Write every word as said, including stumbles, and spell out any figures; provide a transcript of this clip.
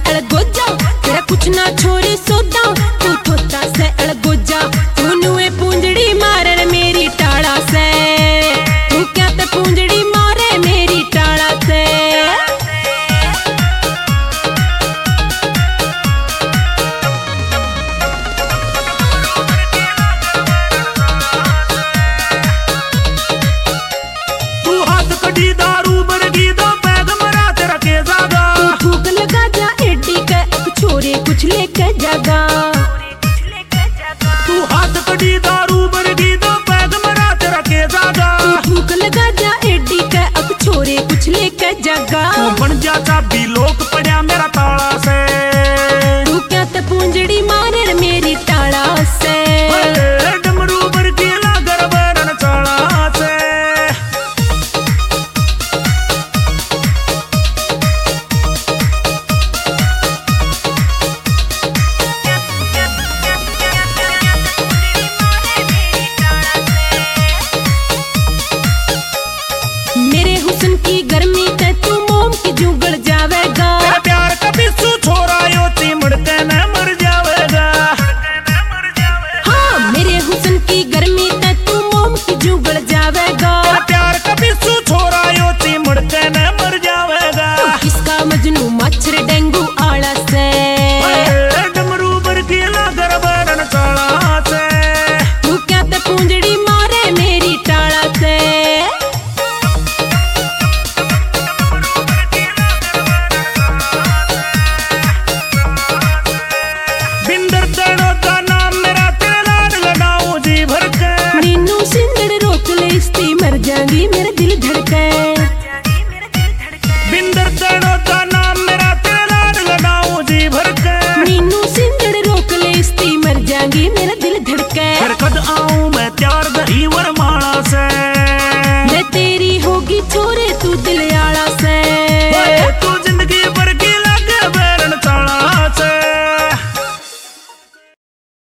अलगोजा, तेरा कुछ ना छोरी सोदा, तू थोता से अलगोजा, तू नुए पूंजड़ी मारन मेरी टाड़ा से, तू क्या ते पूंजड़ी मारे मेरी टाड़ा से। तू हाथ कड़ी दारू बरगी दो पैग मरा तेरा के जागा, तू भूख लगा जा एडी के अब छोरे कुछ लेके जागा, तू हाथ कड़ी दारू बरगी दो पैग मरा तेरा के जागा, तू भूख लगा जा एडी के अब छोरे कुछ लेके जागा, तू बन जा चाबी लोक पड़या मेरा ताला से, तू क्या ते पूंजड़ी मारे मेरी टाड़ा से। डमरू बरगी लागर बरन चाला से। मेरे हुस्न की गर्मी ते तू मोम की जुगड़ जावेगा, तेरा प्यार का पिस्सू छोरा यो चिमड़ के न मर जावेगा, हाँ मेरे हुस्न की गर्मी ते तू मोम की जुगड़ जावेगा, तेरा प्यार का पिस्सू छोरा यो चिमड़ के न मर जावेगा, तू किसका मजनू मच्छर डेंगू आला से, डमरू बरगी लागर बरन चाला से। तू क्या ते पूंजड़ी मारे मेरी टाड़ा से। बिंदर दड़ो का नाम मेरा तेरा लाड लगाऊं जी भर के, नीनू सिंदड़ रोक ले इसती मर जाएंगी मेरा दिल धड़के, बिंदर दड़ो का नाम मेरा तेरा लाड लगाऊं जी भर के, नीनू सिंदड़ रोक ले इसती मर जाएंगी मेरा दिल धड़के। फिर कद आऊं मैं त्यार दही वर